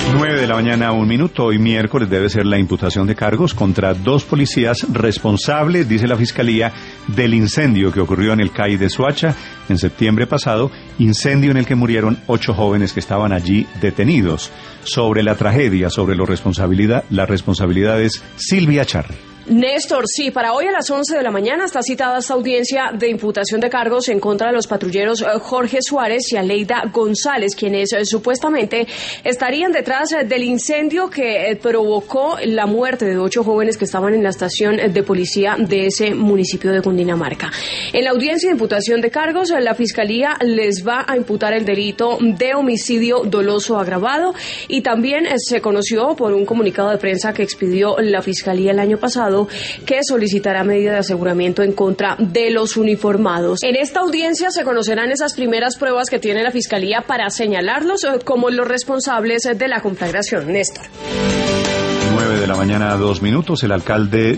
9:01 a.m. Hoy miércoles debe ser la imputación de cargos contra 2 policías responsables, dice la Fiscalía, del incendio que ocurrió en el CAI de Soacha en septiembre pasado, incendio en el que murieron 8 jóvenes que estaban allí detenidos. Sobre la tragedia, sobre la responsabilidad es Silvia Charri. Néstor, sí, para hoy a las 11 de la mañana está citada esta audiencia de imputación de cargos en contra de los patrulleros Jorge Suárez y Aleida González, quienes supuestamente estarían detrás del incendio que provocó la muerte de 8 jóvenes que estaban en la estación de policía de ese municipio de Cundinamarca. En la audiencia de imputación de cargos, la Fiscalía les va a imputar el delito de homicidio doloso agravado y también se conoció por un comunicado de prensa que expidió la Fiscalía el año pasado que solicitará medida de aseguramiento en contra de los uniformados. En esta audiencia se conocerán esas primeras pruebas que tiene la Fiscalía para señalarlos como los responsables de la conflagración. Néstor. 9:02 a.m. El alcalde